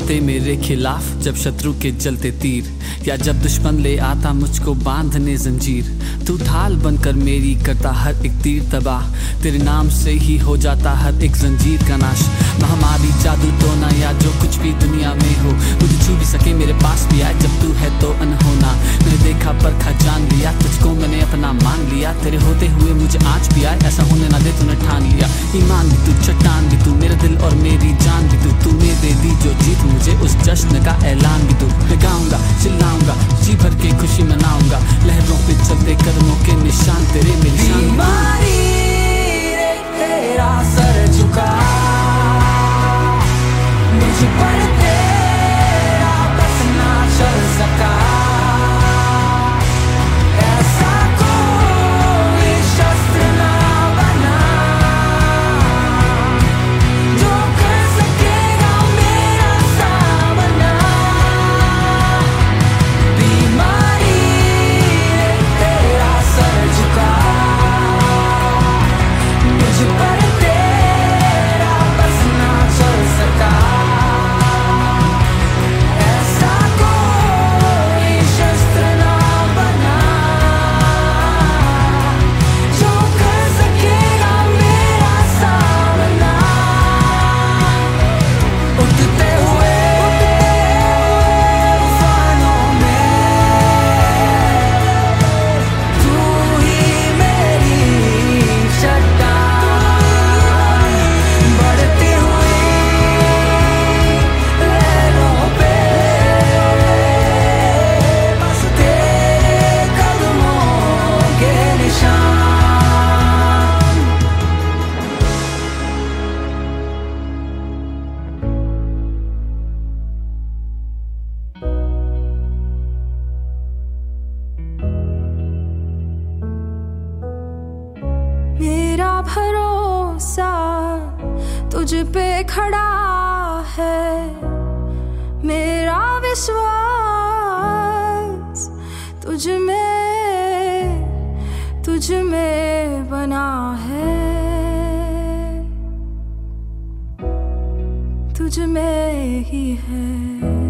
होते मेरे खिलाफ जब शत्रु के जलते तीर, या जब दुश्मन ले आता मुझको बांधने जंजीर। तू ढाल बनकर मेरी करता हर एक तीर तबाह, तेरे नाम से ही हो जाता हर एक जंजीर का नाश। महामारी जादू टोना या जो कुछ भी दुनिया में हो, मुझे छू भी सके मेरे पास भी आए जब तू है तो अनहोना। मैंने देखा परखा जान लिया, तुझको मैंने अपना मान लिया, तेरे होते हुए मुझे आज भी आए ऐसा होने ना दे तूने ठान लिया। ईमान भी तू, चट्टान भी तू, मेरा दिल और मेरी जान भी तू, तूने दे दी जो जीत मुझे उस जश्न का ऐलान भी तू। मैं गाऊंगा चिल्लाऊंगा जी भर के खुशी मनाऊंगा, लहरों पे चलते कदमों के निशान तेरे मेरी शान। बीमारी रे तेरा सर झुका, मुझ पर तेरा बस ना चल सका। ऐसा कोई शस्त्र ना बना जो कर सकेगा मेरा सामना। बीमारी रे तेरा सर झुका, मुझ पर तेरा बस ना चल सका। ऐसा कोई शस्त्र ना बना जो कर सकेगा मेरा सामना। उठते हुए तूफानों में तू ही मेरी चट्टान, बढ़ती हुई लहरों पे बस तेरे कदमों के निशान। मेरा भरोसा तुझ पे खड़ा है, मेरा विश्वास तुझ में बना है, तुझ में ही है।